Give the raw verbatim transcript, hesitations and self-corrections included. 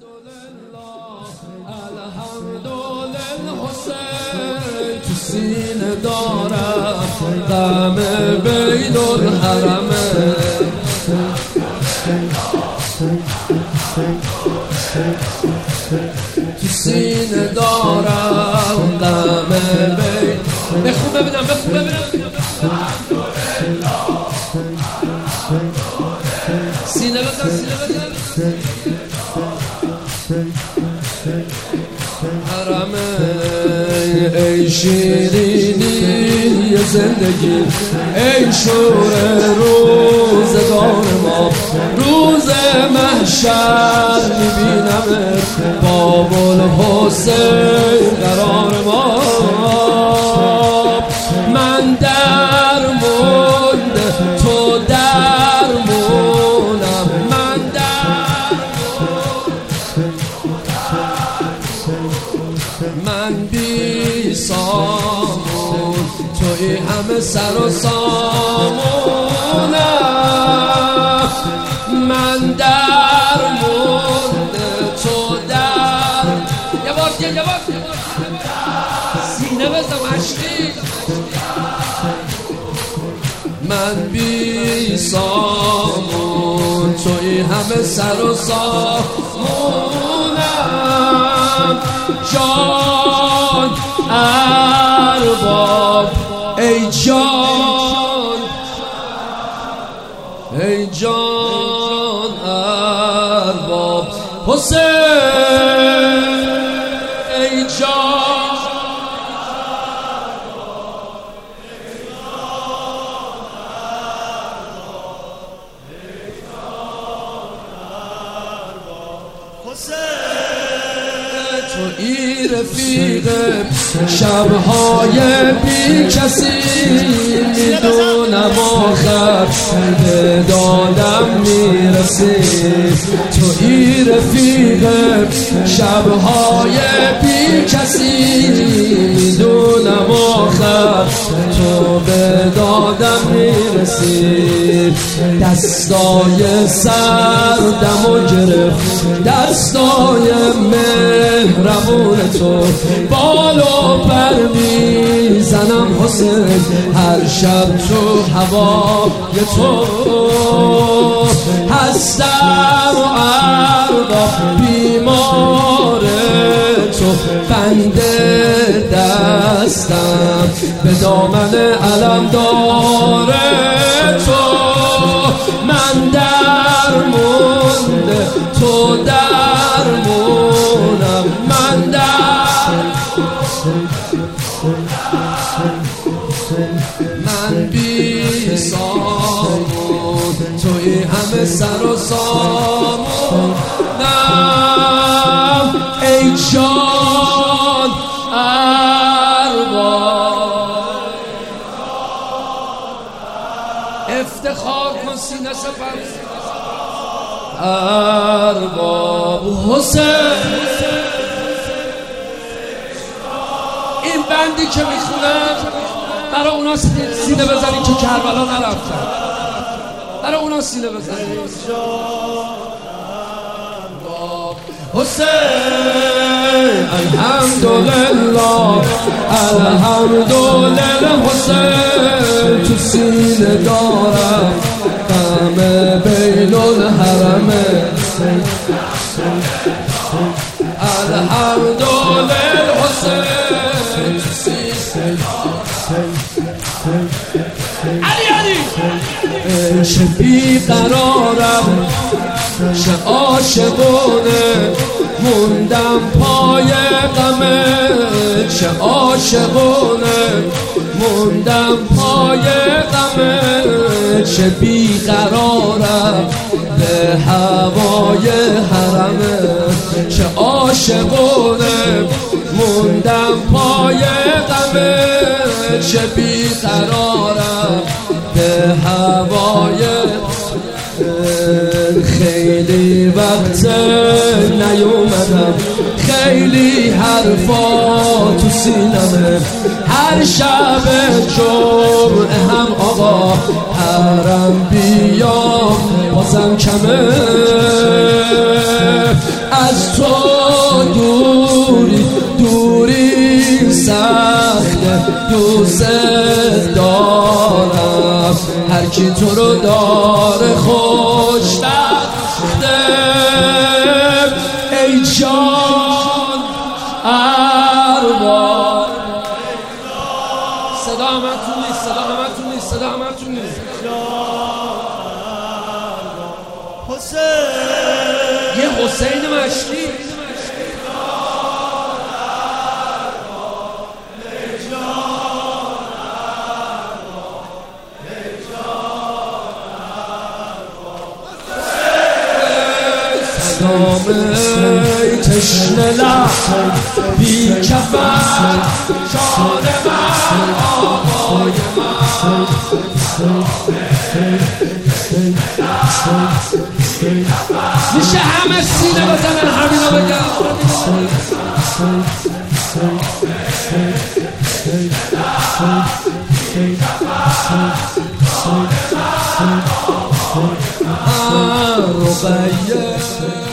الحمدلله حسین تو سینه دارم غم بین الحرمه تو سینه دارم غم بین بخون ببینم بخون ببینم سینه بزن سینه بزن حرمه ای شیرینی زندگی ای شور روزگار ما روز محشر میبینم باب الحسین قرار ما من در مونده تو در مونم من در من بی سامون توی همه سر و سامونم من در مونده تو در یه بار دیگه یه بار سینه بزم عشقی من بی سامون توی همه سر و سامونم جان ارباب ای جان ای جان ارباب حسین ای جان تو ای رفیق شبهای بی کسی میدونم آخر به دادم میرسی تو ای رفیق شبهای بی کسی میدونم آخر تو به دادم میرسی دستای سردم و گرفت دستای مهربون تو بالو پر میزنم حسین هر شب تو هوای تو هستم و اربا بیمار تو بنده دستم به دامن علم داره تو من در مونده تو در مونم من در من بی سامون توی همه سر و سامونم ای جان ارباب افتخار کن سینه سپر ارباب حسین این بندی که میخونم برای اونا سینه بزنید که کربلا نرفتن برای اونا سینه بزنید حسین الحمدلله الحمدلله حسین تو سینه دارم غم بین الحرمه الحمدلله حسین تو سینه علی علی چه بیقرارم چه عاشقونه موندم پای غمه چه عاشقونه موندم پای غمه چه بیقرارم به هوای حرمه چه عاشقونه موندم پای غمه چه بیقرارم به هوای خیلی وقت نیومدم خیلی حرفا تو سینمه هر شب جمعه هم آقا حرم بیام بازم کمه از تو پیداست هر کی تو رو داره خوشبخته ای جان ارباب. صدا همتون نیست، صدا همتون نیست، صدا همتون نیست. یه حسین مشتی ای تشنه لب بی کفن شان من آقای من میشه همه سینه بزنن همینو بگم رقیه